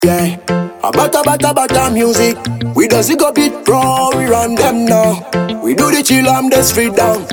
Yeah, a bata music. We does it go beat pro, we run them now. We do the chill on the street down.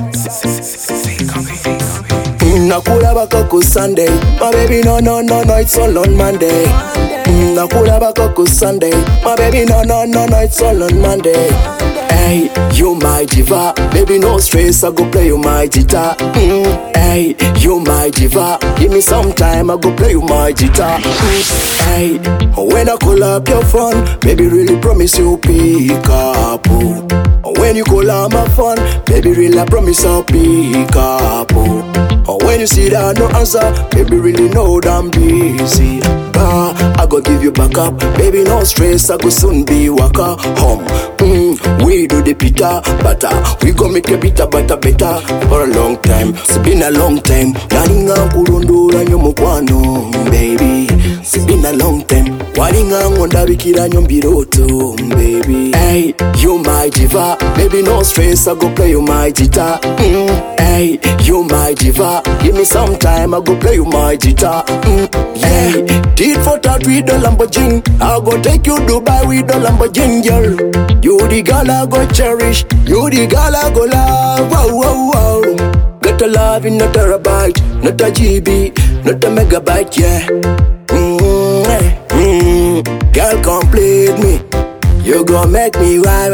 Nakula bakoko Sunday, my baby no, it's all on Monday. Nakula bakoko Sunday, my baby no, it's all on Monday. Hey, you my diva, baby no stress, I go play you my guitar. Hey, you my diva, give me some time, I go play you my guitar. Hey, when I call up your phone, baby really promise you pick up. When you call up my phone, baby really I promise I'll pick up. When you see that no answer, baby really know that I'm busy. I go give you back up, baby no stress, I go soon be waka home. We do the pita butter, we go make a pita butter better for a long time. It's been a long time. Nalinga kulondora nyomukwano, baby. It's been a long time. Walinga ngonda bikira nyombiroto, baby. Hey, you my diva, baby no stress, I go play you my guitar. Hey, you my diva, give me some time, I go play you my guitar. Hey, did for that with the Lamborghini, I go take you Dubai with the Lamborghini, girl. You the girl I go cherish, you the girl I go love. Wow. Got a love in not a terabyte, not a GB, not a megabyte, yeah. Girl complete me, you gon' make me right.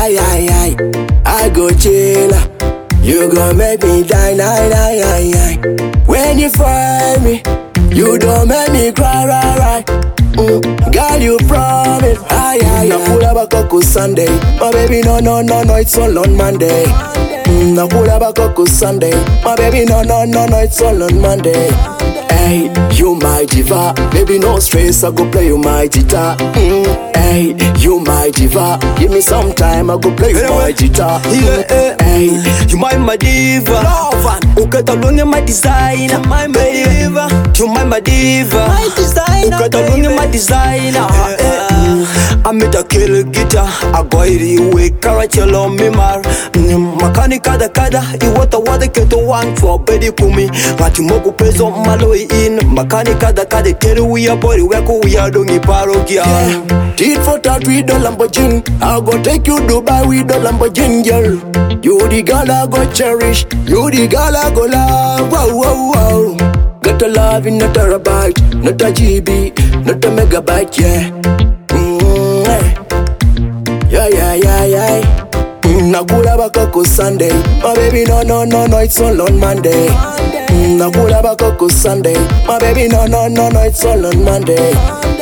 I go chill, you gon' make me die. When you find me, you don't make me cry. Girl, you promise. Nakula bakoko Sunday, my baby no, it's all on Monday. Nakula bakoko Sunday, my baby no, it's all on Monday. Hey, you my diva, baby no stress, I go play you my guitar. Hey, you my diva, give me some time, I go play you my guitar. Hey, you my diva, ukatalunge my designer, my diva. You my diva, ukatalunge my designer. I made a kill guitar, I go iwe karachelo mimar. Makani kada, you water keto one for bedi kumi. Mati moku peso maloi in. Makani kada kere we are body we are doing parokia. Did for that with the Lamborghini, I go take you Dubai with the Lamborghini, girl. You the girl I go cherish, you the girl I go love. Wow. Got a love in not a terabyte, not a GB, not a megabyte, yeah. Yeah. Nakula bakoko Sunday, my baby no, it's all on Monday. Nakula bakoko Sunday, my baby no, it's all on Monday.